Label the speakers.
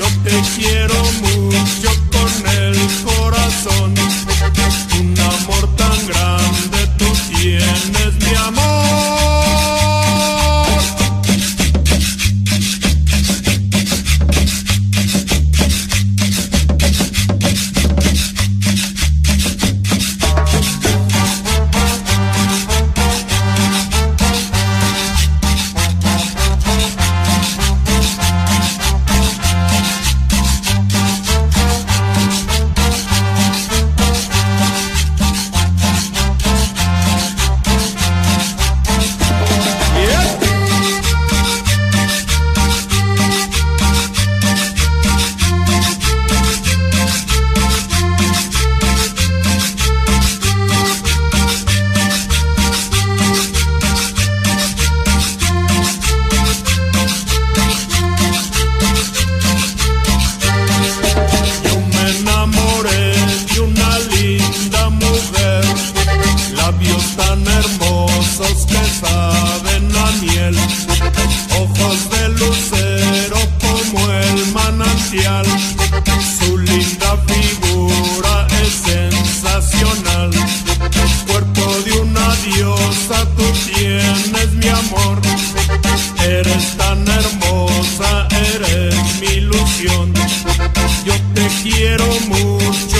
Speaker 1: te quiero mucho con el corazón, un amor tan grande tú tienes, mi amor. Tan hermosos que saben a miel, ojos de lucero como el manantial, su linda figura es sensacional, cuerpo de una diosa tú tienes, mi amor, eres tan hermosa, eres mi ilusión, yo te quiero mucho